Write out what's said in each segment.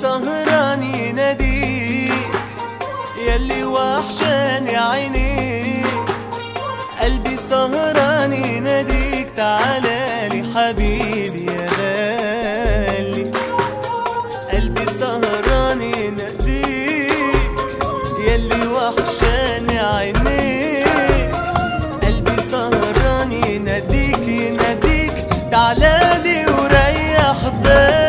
سهران يناديك ياللي وحشاني عينيك، قلبي سهران يناديك تعالالي حبيبي يا غالي. قلبي سهران يناديك ياللي وحشاني عينيك، قلبي سهران يناديك يناديك تعالالي وريح بالي.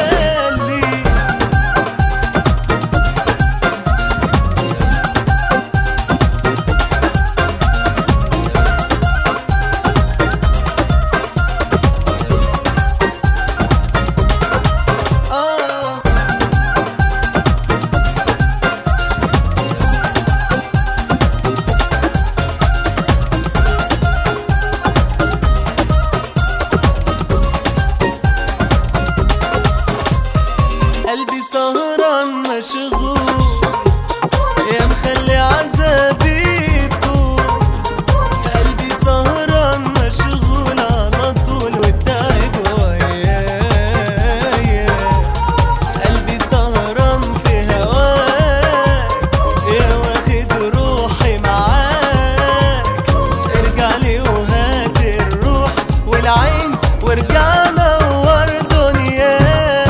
قلبي سهران مشغول يا مخلي عذابي يطول، قلبي سهران مشغول على طول والتعب ويايا. قلبي سهران في هواك يا واخد روحي معاك، ارجع لي وهات الروح والعين وارجع نور دنياك.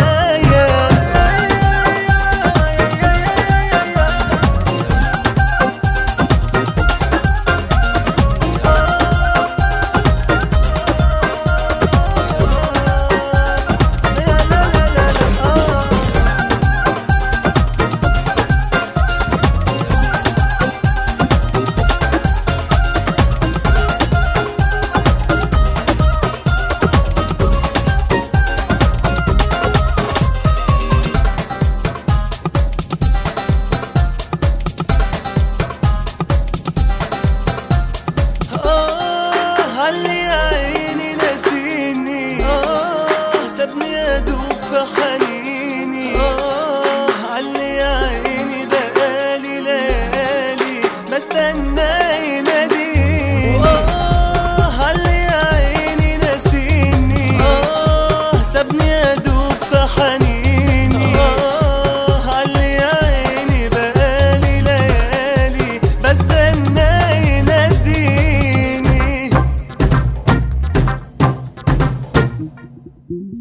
علي يا عيني ناسيني، سابني ادوب في حنيني. علي يا عيني بقالي ليالي بستنى يناديني. علي يا عيني ناسيني، سابني ادوب في حنيني. علي يا عيني بقالي ليالي بستنى يناديني.